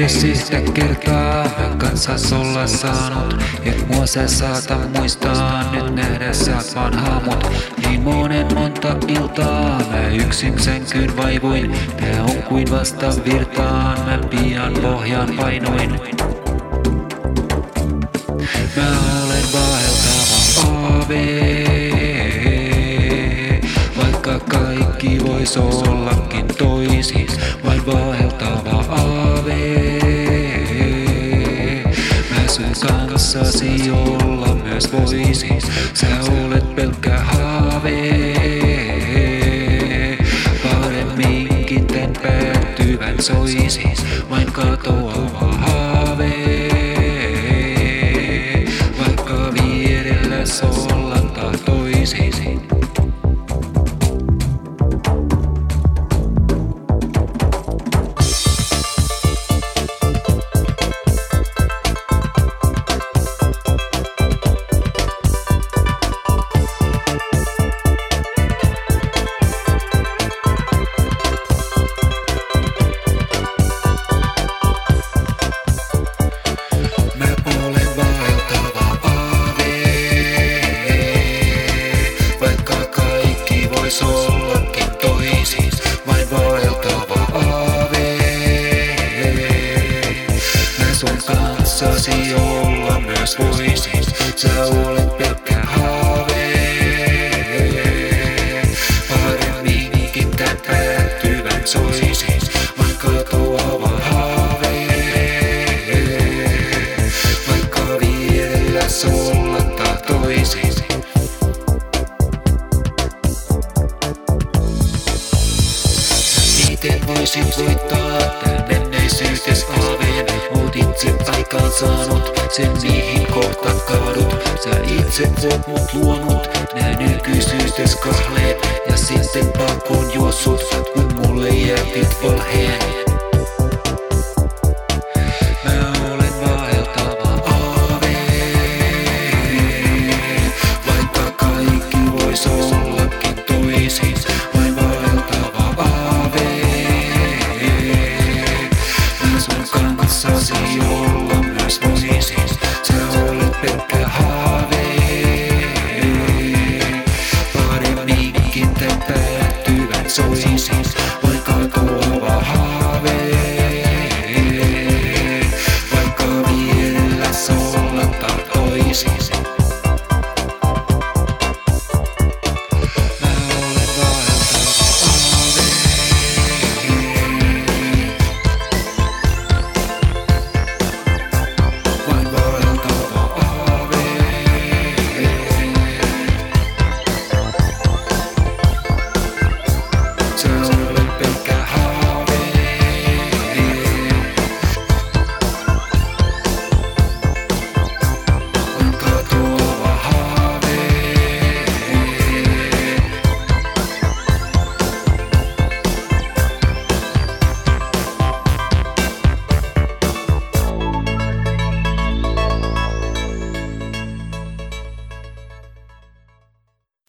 Edes yhtä kertaa mä kansas olla saanut, et mua sä saata muistaa, nyt nähdä saat vaan haamut. Niin monta iltaa mä yksin sänkyyn vaivuin, tää on kuin vasta virtaan, mä pian pohjaan painuin. Mä olen vaeltava aave, vaikka kaikki vois ollakin toisin, vain vaeltava aave. Mä sun kanssasi olla myös voisin, sä olet pelkkä haave. Paremminkin tän päättyvän soisin, vain katoava haave. Vaikka vierelläs olla tahtoisin. Ollakin toisin, vain vaeltava aave. Mä sun kanssasi olla myös voisin, sä olet pelkkä haave. Paremminkin tän päättyvän soisin, vain katoava haave. Vaikka vierelläs olla tahtoisin. Miten voisit voittaa tän menneisyytes aaveen? Oot itse aikaan saanut sen mihin kohta kaadut. Sä itse oot mut luonut nää nykyisyytes kahleet. Ja sitten pakoon juossut kun mulle jätit valheen.